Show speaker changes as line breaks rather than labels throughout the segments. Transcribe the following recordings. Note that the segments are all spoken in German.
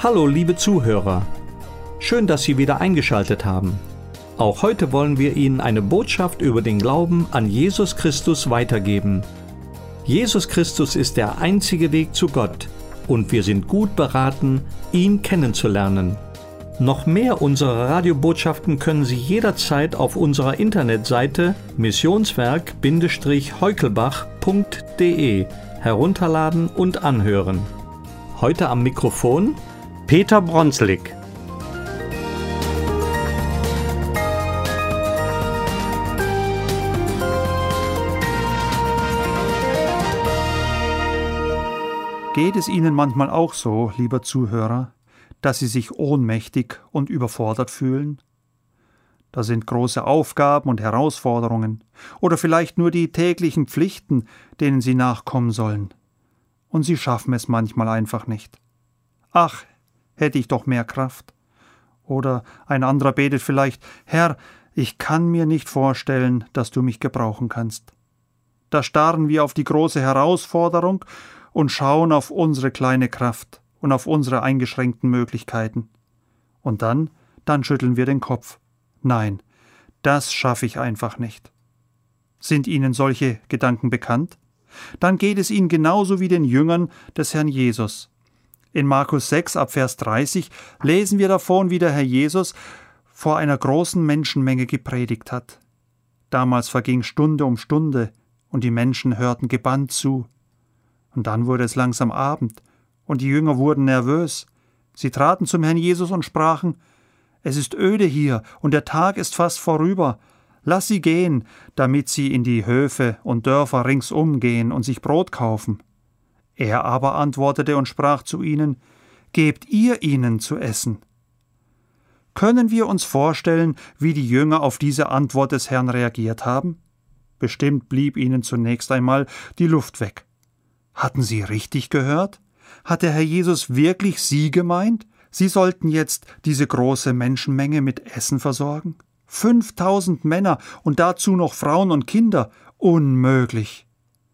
Hallo liebe Zuhörer, schön, dass Sie wieder eingeschaltet haben. Auch heute wollen wir Ihnen eine Botschaft über den Glauben an Jesus Christus weitergeben. Jesus Christus ist der einzige Weg zu Gott und wir sind gut beraten, ihn kennenzulernen. Noch mehr unserer Radiobotschaften können Sie jederzeit auf unserer Internetseite missionswerk-heukelbach.de herunterladen und anhören. Heute am Mikrofon Peter Bronslik.
Geht es Ihnen manchmal auch so, lieber Zuhörer, dass Sie sich ohnmächtig und überfordert fühlen? Da sind große Aufgaben und Herausforderungen oder vielleicht nur die täglichen Pflichten, denen Sie nachkommen sollen. Und Sie schaffen es manchmal einfach nicht. Ach, hätte ich doch mehr Kraft. Oder ein anderer betet vielleicht, Herr, ich kann mir nicht vorstellen, dass du mich gebrauchen kannst. Da starren wir auf die große Herausforderung und schauen auf unsere kleine Kraft und auf unsere eingeschränkten Möglichkeiten. Und dann schütteln wir den Kopf. Nein, das schaffe ich einfach nicht. Sind Ihnen solche Gedanken bekannt? Dann geht es Ihnen genauso wie den Jüngern des Herrn Jesus. In Markus 6 ab Vers 30 lesen wir davon, wie der Herr Jesus vor einer großen Menschenmenge gepredigt hat. Damals verging Stunde um Stunde und die Menschen hörten gebannt zu. Und dann wurde es langsam Abend und die Jünger wurden nervös. Sie traten zum Herrn Jesus und sprachen, es ist öde hier und der Tag ist fast vorüber. Lass sie gehen, damit sie in die Höfe und Dörfer ringsum gehen und sich Brot kaufen. Er aber antwortete und sprach zu ihnen, gebt ihr ihnen zu essen. Können wir uns vorstellen, wie die Jünger auf diese Antwort des Herrn reagiert haben? Bestimmt blieb ihnen zunächst einmal die Luft weg. Hatten sie richtig gehört? Hat der Herr Jesus wirklich sie gemeint? Sie sollten jetzt diese große Menschenmenge mit Essen versorgen? 5000 Männer und dazu noch Frauen und Kinder? Unmöglich!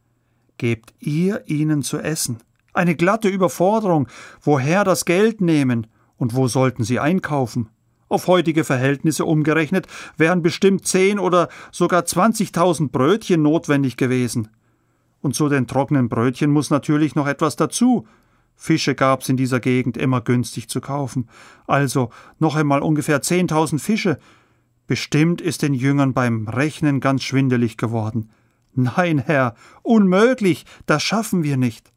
Gebt ihr ihnen zu essen. Eine glatte Überforderung. Woher das Geld nehmen? Und wo sollten sie einkaufen? Auf heutige Verhältnisse umgerechnet wären bestimmt 10 oder sogar 20.000 Brötchen notwendig gewesen. Und zu den trockenen Brötchen muss natürlich noch etwas dazu. Fische gab's in dieser Gegend immer günstig zu kaufen. Also noch einmal ungefähr 10.000 Fische. Bestimmt ist den Jüngern beim Rechnen ganz schwindelig geworden. Nein, Herr, unmöglich, das schaffen wir nicht.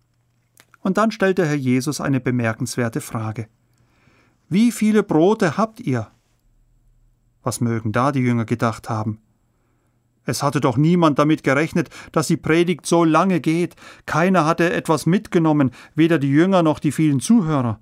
Und dann stellt der Herr Jesus eine bemerkenswerte Frage. Wie viele Brote habt ihr? Was mögen da die Jünger gedacht haben? Es hatte doch niemand damit gerechnet, dass die Predigt so lange geht. Keiner hatte etwas mitgenommen, weder die Jünger noch die vielen Zuhörer.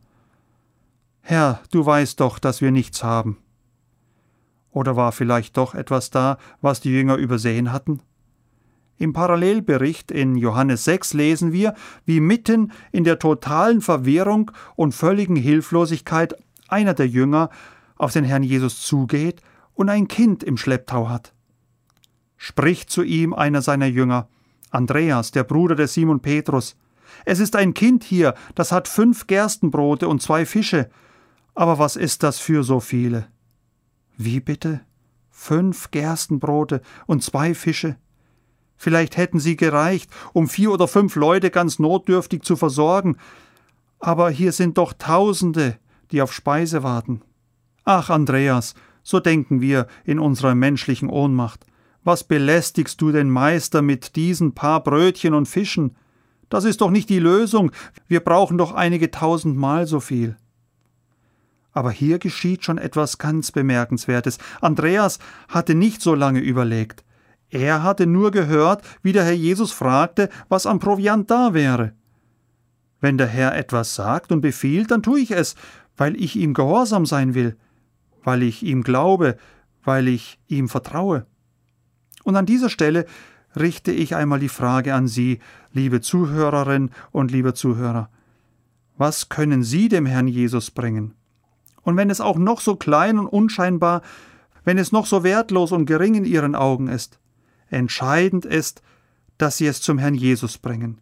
Herr, du weißt doch, dass wir nichts haben. Oder war vielleicht doch etwas da, was die Jünger übersehen hatten? Im Parallelbericht in Johannes 6 lesen wir, wie mitten in der totalen Verwirrung und völligen Hilflosigkeit einer der Jünger auf den Herrn Jesus zugeht und ein Kind im Schlepptau hat. Spricht zu ihm einer seiner Jünger, Andreas, der Bruder des Simon Petrus. Es ist ein Kind hier, das hat 5 Gerstenbrote und 2 Fische. Aber was ist das für so viele? Wie bitte? 5 Gerstenbrote und 2 Fische? Vielleicht hätten sie gereicht, um 4 oder 5 Leute ganz notdürftig zu versorgen. Aber hier sind doch Tausende, die auf Speise warten. Ach, Andreas, so denken wir in unserer menschlichen Ohnmacht. Was belästigst du den Meister mit diesen paar Brötchen und Fischen? Das ist doch nicht die Lösung. Wir brauchen doch einige tausendmal so viel. Aber hier geschieht schon etwas ganz Bemerkenswertes. Andreas hatte nicht so lange überlegt. Er hatte nur gehört, wie der Herr Jesus fragte, was an Proviant da wäre. Wenn der Herr etwas sagt und befiehlt, dann tue ich es, weil ich ihm gehorsam sein will, weil ich ihm glaube, weil ich ihm vertraue. Und an dieser Stelle richte ich einmal die Frage an Sie, liebe Zuhörerin und liebe Zuhörer. Was können Sie dem Herrn Jesus bringen? Und wenn es auch noch so klein und unscheinbar, wenn es noch so wertlos und gering in Ihren Augen ist, entscheidend ist, dass Sie es zum Herrn Jesus bringen.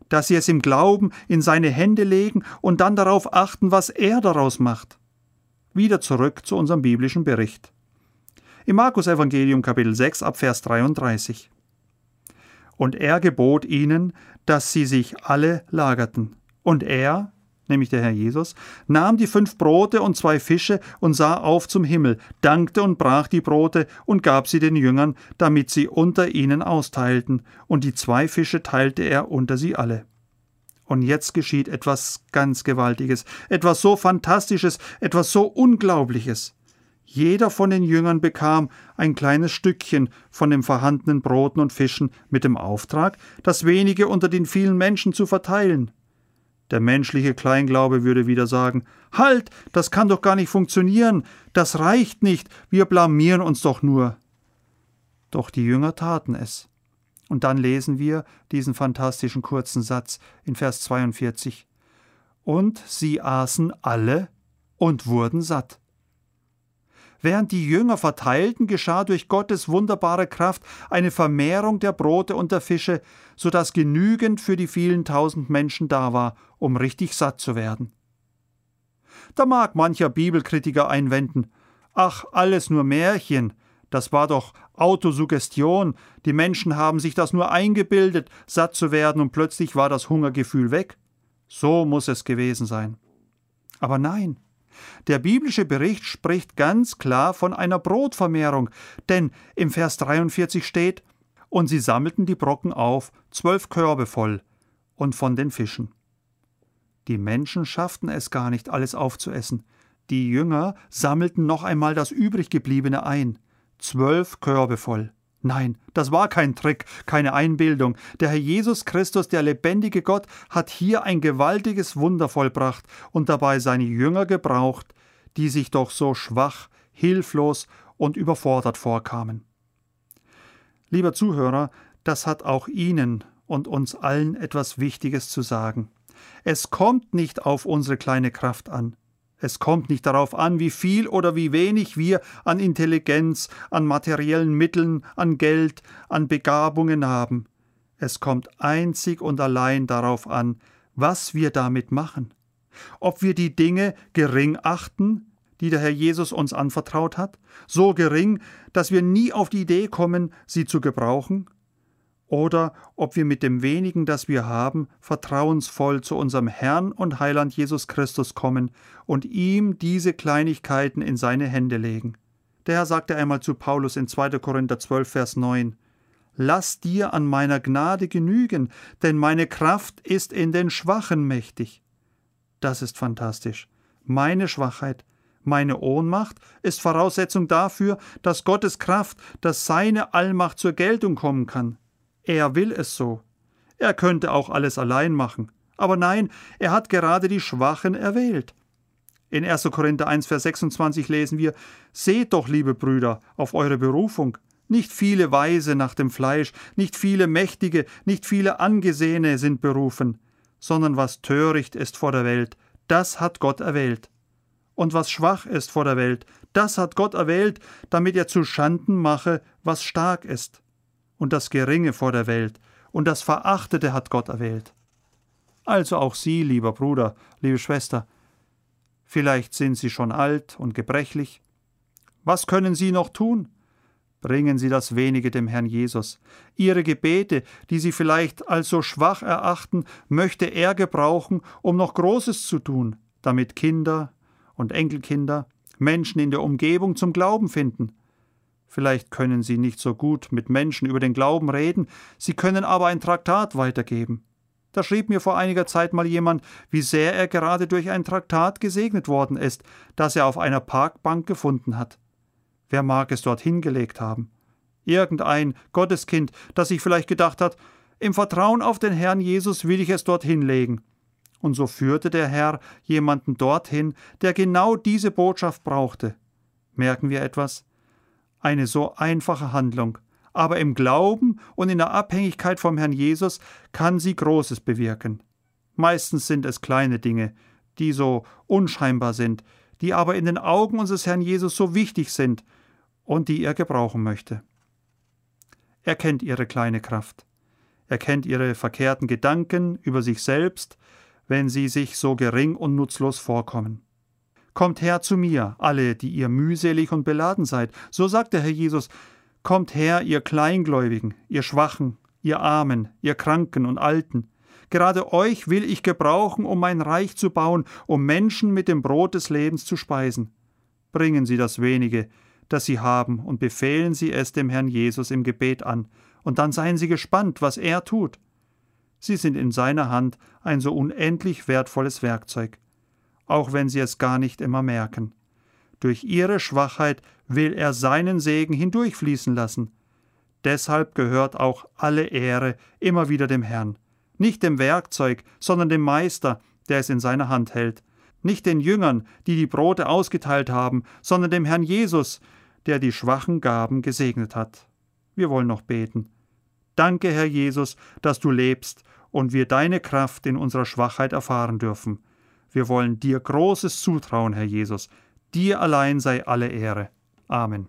dass sie es im Glauben in seine Hände legen und dann darauf achten, was er daraus macht. Wieder zurück zu unserem biblischen Bericht. Im Markus-Evangelium Kapitel 6 ab Vers 33. Und er gebot ihnen, dass sie sich alle lagerten. Und er, nämlich der Herr Jesus, nahm die 5 Brote und 2 Fische und sah auf zum Himmel, dankte und brach die Brote und gab sie den Jüngern, damit sie unter ihnen austeilten. Und die 2 Fische teilte er unter sie alle. Und jetzt geschieht etwas ganz Gewaltiges, etwas so Fantastisches, etwas so Unglaubliches. Jeder von den Jüngern bekam ein kleines Stückchen von den vorhandenen Broten und Fischen mit dem Auftrag, das wenige unter den vielen Menschen zu verteilen. Der menschliche Kleinglaube würde wieder sagen: Halt, das kann doch gar nicht funktionieren, das reicht nicht, wir blamieren uns doch nur. Doch die Jünger taten es. Und dann lesen wir diesen fantastischen kurzen Satz in Vers 42. Und sie aßen alle und wurden satt. Während die Jünger verteilten, geschah durch Gottes wunderbare Kraft eine Vermehrung der Brote und der Fische, so dass genügend für die vielen tausend Menschen da war, um richtig satt zu werden. Da mag mancher Bibelkritiker einwenden: Ach, alles nur Märchen, das war doch Autosuggestion, die Menschen haben sich das nur eingebildet, satt zu werden, und plötzlich war das Hungergefühl weg. So muss es gewesen sein. Aber nein. Der biblische Bericht spricht ganz klar von einer Brotvermehrung, denn im Vers 43 steht: Und sie sammelten die Brocken auf, 12 Körbe voll, und von den Fischen. Die Menschen schafften es gar nicht, alles aufzuessen. Die Jünger sammelten noch einmal das Übriggebliebene ein, 12 Körbe voll. Nein, das war kein Trick, keine Einbildung. Der Herr Jesus Christus, der lebendige Gott, hat hier ein gewaltiges Wunder vollbracht und dabei seine Jünger gebraucht, die sich doch so schwach, hilflos und überfordert vorkamen. Lieber Zuhörer, das hat auch Ihnen und uns allen etwas Wichtiges zu sagen. Es kommt nicht auf unsere kleine Kraft an. Es kommt nicht darauf an, wie viel oder wie wenig wir an Intelligenz, an materiellen Mitteln, an Geld, an Begabungen haben. Es kommt einzig und allein darauf an, was wir damit machen. Ob wir die Dinge gering achten, die der Herr Jesus uns anvertraut hat, so gering, dass wir nie auf die Idee kommen, sie zu gebrauchen, oder ob wir mit dem wenigen, das wir haben, vertrauensvoll zu unserem Herrn und Heiland Jesus Christus kommen und ihm diese Kleinigkeiten in seine Hände legen. Der Herr sagte einmal zu Paulus in 2. Korinther 12, Vers 9: Lass dir an meiner Gnade genügen, denn meine Kraft ist in den Schwachen mächtig. Das ist fantastisch. Meine Schwachheit, meine Ohnmacht ist Voraussetzung dafür, dass Gottes Kraft, dass seine Allmacht zur Geltung kommen kann. Er will es so. Er könnte auch alles allein machen. Aber nein, er hat gerade die Schwachen erwählt. In 1. Korinther 1, Vers 26 lesen wir: Seht doch, liebe Brüder, auf eure Berufung. Nicht viele Weise nach dem Fleisch, nicht viele Mächtige, nicht viele Angesehene sind berufen, sondern was töricht ist vor der Welt, das hat Gott erwählt. Und was schwach ist vor der Welt, das hat Gott erwählt, damit er zu Schanden mache, was stark ist. Und das Geringe vor der Welt und das Verachtete hat Gott erwählt. Also auch Sie, lieber Bruder, liebe Schwester, vielleicht sind Sie schon alt und gebrechlich. Was können Sie noch tun? Bringen Sie das Wenige dem Herrn Jesus. Ihre Gebete, die Sie vielleicht als so schwach erachten, möchte er gebrauchen, um noch Großes zu tun, damit Kinder und Enkelkinder, Menschen in der Umgebung zum Glauben finden. Vielleicht können Sie nicht so gut mit Menschen über den Glauben reden, Sie können aber ein Traktat weitergeben. Da schrieb mir vor einiger Zeit mal jemand, wie sehr er gerade durch ein Traktat gesegnet worden ist, das er auf einer Parkbank gefunden hat. Wer mag es dort hingelegt haben? Irgendein Gotteskind, das sich vielleicht gedacht hat: Im Vertrauen auf den Herrn Jesus will ich es dort hinlegen. Und so führte der Herr jemanden dorthin, der genau diese Botschaft brauchte. Merken wir etwas? Eine so einfache Handlung, aber im Glauben und in der Abhängigkeit vom Herrn Jesus kann sie Großes bewirken. Meistens sind es kleine Dinge, die so unscheinbar sind, die aber in den Augen unseres Herrn Jesus so wichtig sind und die er gebrauchen möchte. Er kennt ihre kleine Kraft. Er kennt ihre verkehrten Gedanken über sich selbst, wenn sie sich so gering und nutzlos vorkommen. Kommt her zu mir, alle, die ihr mühselig und beladen seid. So sagt der Herr Jesus, kommt her, ihr Kleingläubigen, ihr Schwachen, ihr Armen, ihr Kranken und Alten. Gerade euch will ich gebrauchen, um mein Reich zu bauen, um Menschen mit dem Brot des Lebens zu speisen. Bringen Sie das wenige, das Sie haben, und befehlen Sie es dem Herrn Jesus im Gebet an, und dann seien Sie gespannt, was er tut. Sie sind in seiner Hand ein so unendlich wertvolles Werkzeug, auch wenn Sie es gar nicht immer merken. Durch Ihre Schwachheit will er seinen Segen hindurchfließen lassen. Deshalb gehört auch alle Ehre immer wieder dem Herrn. Nicht dem Werkzeug, sondern dem Meister, der es in seiner Hand hält. Nicht den Jüngern, die die Brote ausgeteilt haben, sondern dem Herrn Jesus, der die schwachen Gaben gesegnet hat. Wir wollen noch beten. Danke, Herr Jesus, dass du lebst und wir deine Kraft in unserer Schwachheit erfahren dürfen. Wir wollen dir Großes zutrauen, Herr Jesus. Dir allein sei alle Ehre. Amen.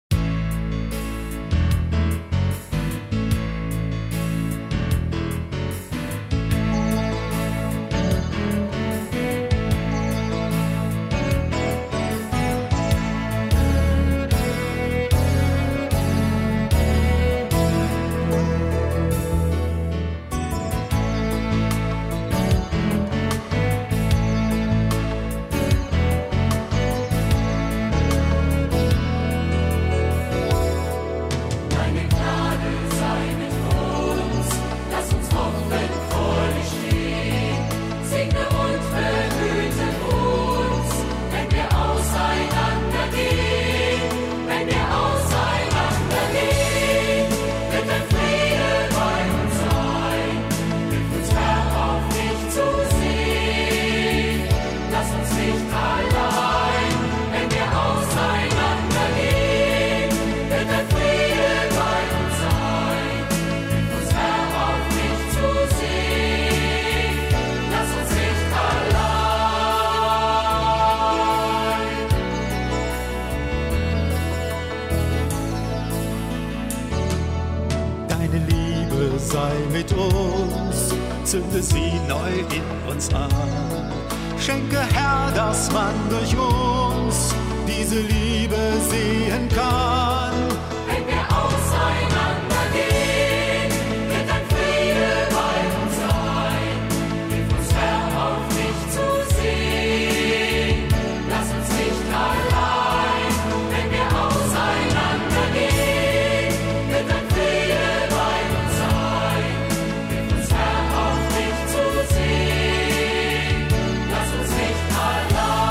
Sei mit uns, zünde sie neu in uns an. Schenke, Herr, dass man durch uns diese Liebe sehen kann.
Wenn wir auseinandergehen, wird ein Friede bei uns sein. Hilf uns, Herr, auf dich zu sehen. Lass uns nicht allein. Wenn wir auseinandergehen, wird ein Friede bei uns sein. Hilf uns, Herr, auf dich zu sehen. Lass uns nicht allein.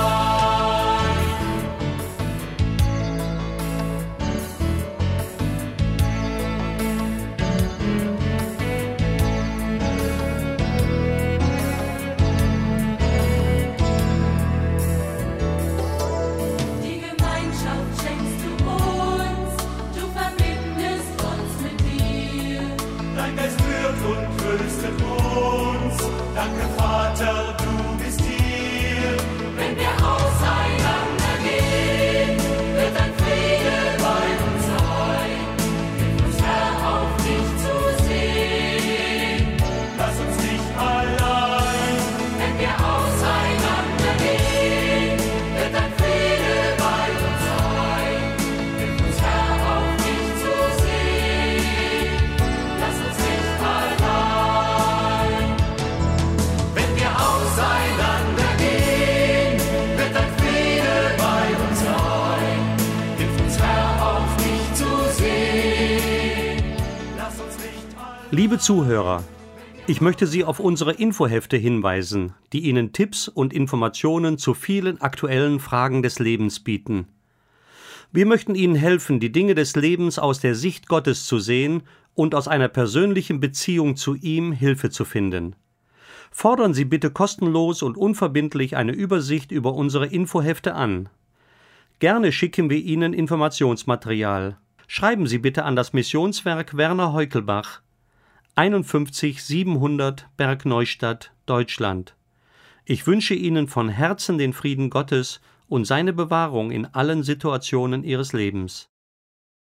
Die Gemeinschaft schenkst du uns, du verbindest uns mit dir.
Dein Geist führt und tröstet uns. Danke, Vater, du bist hier.
Wenn wir auseinandergehen, wird ein Friede bei uns sein. Hilf uns, Herr, auf dich zu sehen.
Lass uns nicht allein.
Wenn wir auseinandergehen, wird ein Friede bei uns sein. Hilf uns, Herr, auf dich zu sehen. Lass uns nicht allein.
Wenn wir auseinandergehen, wird ein Friede bei uns sein. Hilf uns, Herr, auf dich zu sehen. Lass uns nicht allein.
Liebe Zuhörer, ich möchte Sie auf unsere Infohefte hinweisen, die Ihnen Tipps und Informationen zu vielen aktuellen Fragen des Lebens bieten. Wir möchten Ihnen helfen, die Dinge des Lebens aus der Sicht Gottes zu sehen und aus einer persönlichen Beziehung zu ihm Hilfe zu finden. Fordern Sie bitte kostenlos und unverbindlich eine Übersicht über unsere Infohefte an. Gerne schicken wir Ihnen Informationsmaterial. Schreiben Sie bitte an das Missionswerk Werner Heukelbach, 51 700 Bergneustadt, Deutschland. Ich wünsche Ihnen von Herzen den Frieden Gottes und seine Bewahrung in allen Situationen Ihres Lebens.